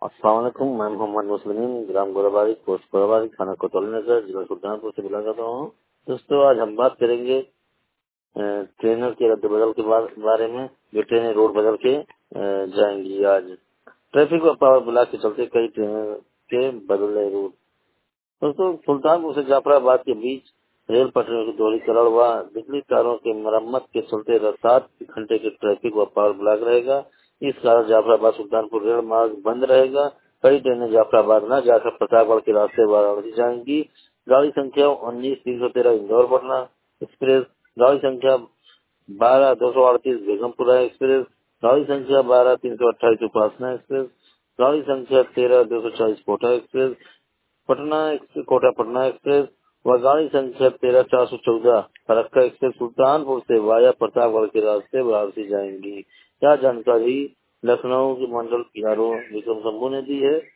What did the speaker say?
अस्सलाम वालेकुम। मैं मोहम्मद मुस्लिमीन, ग्राम गोराबारी, पोस्ट गोराबारी, थाना कोतवाली नगर, जिला सुल्तानपुर से बुला करता हूँ। दोस्तों, आज हम बात करेंगे ट्रेनर के रद्द बदल के बारे में। जो ट्रेनें रोड बदल के जाएंगी आज। ट्रैफिक व पावर ब्लॉक के चलते कई ट्रेनों के बदले रूट। दोस्तों, सुल्तानपुर से जाफराबाद के बीच रेल पटरियों की दोहरीकरण व बिजली तारों के मरम्मत के चलते 7 घंटे के ट्रैफिक व पावर ब्लॉक रहेगा। इस कारण जाफराबाद सुल्तानपुर रेल मार्ग बंद रहेगा। कई ट्रेनें जाफराबाद न जाकर प्रतापगढ़ के रास्ते वाराणसी जाएंगी। गाड़ी संख्या 19-313 इंदौर पटना एक्सप्रेस, गाड़ी संख्या 12-238 बेगमपुरा एक्सप्रेस, गाड़ी संख्या 12-328 उपासना एक्सप्रेस, गाड़ी संख्या 13-240 कोटा एक्सप्रेस, कोटा पटना एक्सप्रेस व गाड़ी संख्या 13-414 फरक्का एक्सप्रेस सुल्तानपुर से वाया प्रतापगढ़ के रास्ते वाराणसी जाएंगी। यह जानकारी लखनऊ के मंडल पीआरओ विक्रम शंभू ने दी है।